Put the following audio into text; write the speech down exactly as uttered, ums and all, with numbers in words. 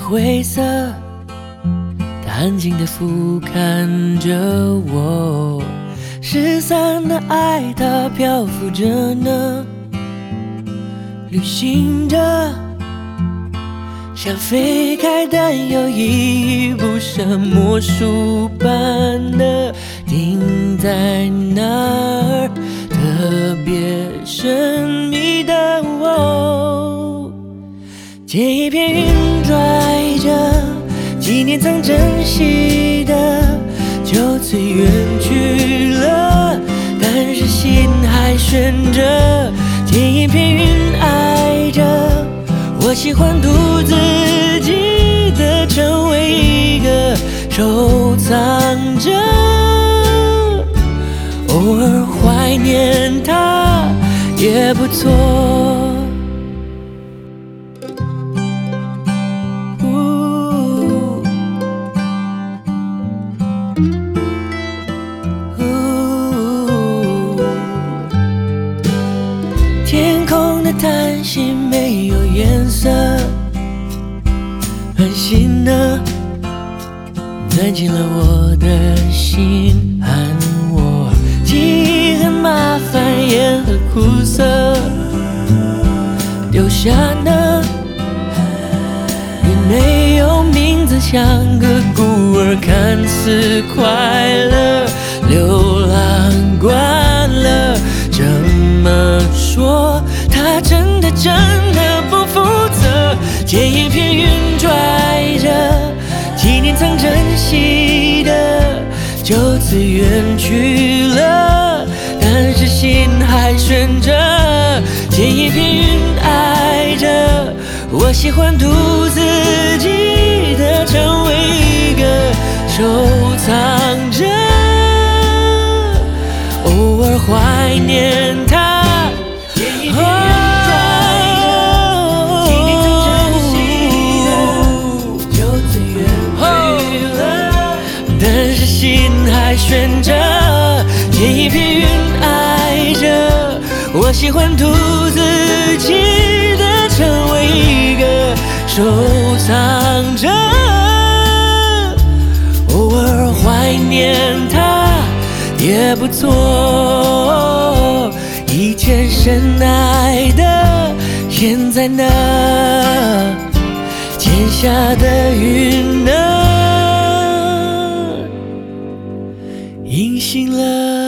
灰色，它安静地俯瞰着我，失散的爱它漂浮着呢，旅行着，像飞开但又依依不舍，魔术般的停在那儿，特别神秘的我。借一片云拽着几年曾珍惜的，就此远去了，但是心还悬着。借一片云爱着，我喜欢独自己的，成为一个收藏着，偶尔怀念它也不错。天空的叹息没有颜色，安心呢，钻进了我的心，喊我记忆很麻烦也很苦涩，丢下呢，也没有名字，像个孤儿，看似快乐，流浪惯了。这么说，他真的真的不负责。借一片云拽着几年曾珍惜的，就此远去了，但是心还悬着。借一片云爱着，我喜欢独自己的，成为一个收藏着，偶尔怀念它。心还悬着，借一片云爱着，我喜欢独自己的，成为一个收藏着，偶尔怀念它也不错。以前深爱的，现在呢，剪下的云呢，隐形了。